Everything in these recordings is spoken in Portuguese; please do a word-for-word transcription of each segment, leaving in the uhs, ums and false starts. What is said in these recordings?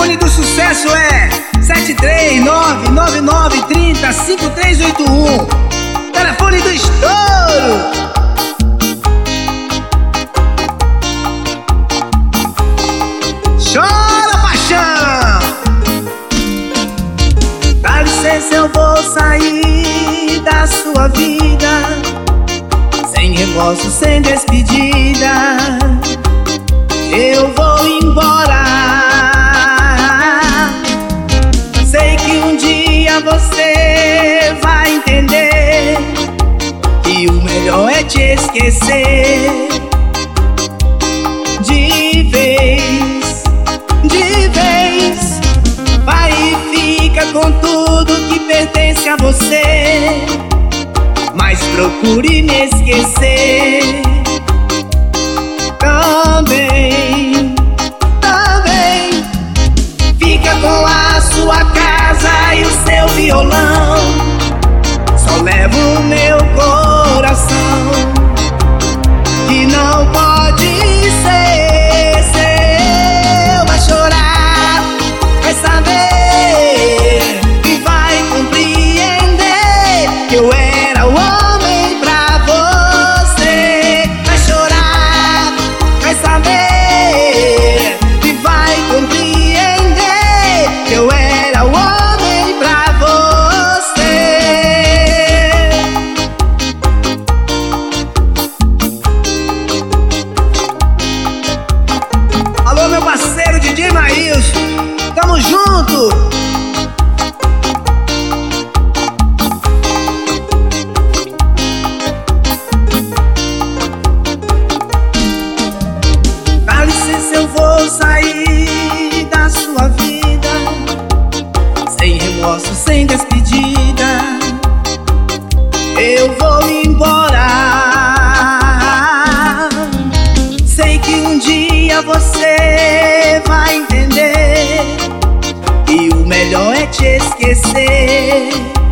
telefone do sucesso é sete três nove nove nove três zero cinco três oito um. Telefone do estouro. Chora, paixão! Dá licença, eu vou sair da sua vida, sem remorso, sem despedida. Eu vou embora. Sei que um dia você vai entender que o melhor é te esquecer de vez, de vez. Vai e fica com tudo que pertence a você, mas procure me esquecer também, também. Fica com a sua casa e o seu violão, só levo o meu coração, que não pode ser seu. Vai chorar, vai saber e vai compreender que eu era o homem pra você. Vai chorar, vai saber e vai compreender que eu era o homem pra você. Alô, meu parceiro D J Maílson, tamo junto! Dá licença, eu vou sair da sua vida, sem remorso, sem despedida. Eu vou embora. Sei que um dia você vai entender que o melhor é te esquecer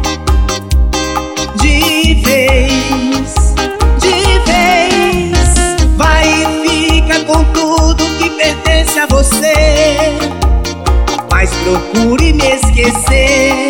de vez, de vez. Vai e fica com tudo que pertence a você, mas procure me esquecer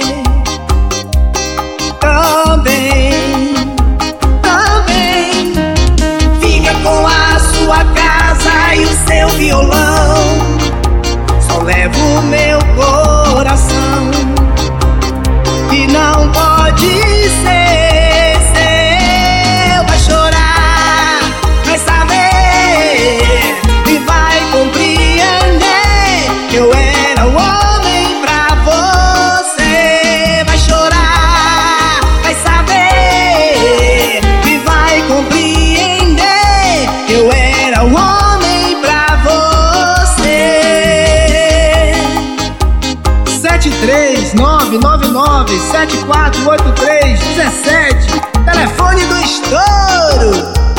também, também. Fica com a sua casa e o seu violão, só levo o meu coração, que não pode ser seu. Vai chorar, vai saber e vai compreender que eu era o homem pra você. Vai chorar, vai saber e vai compreender que eu era o homem pra você. Sete três nove nove nove sete quatro oito três um sete, telefone do estouro.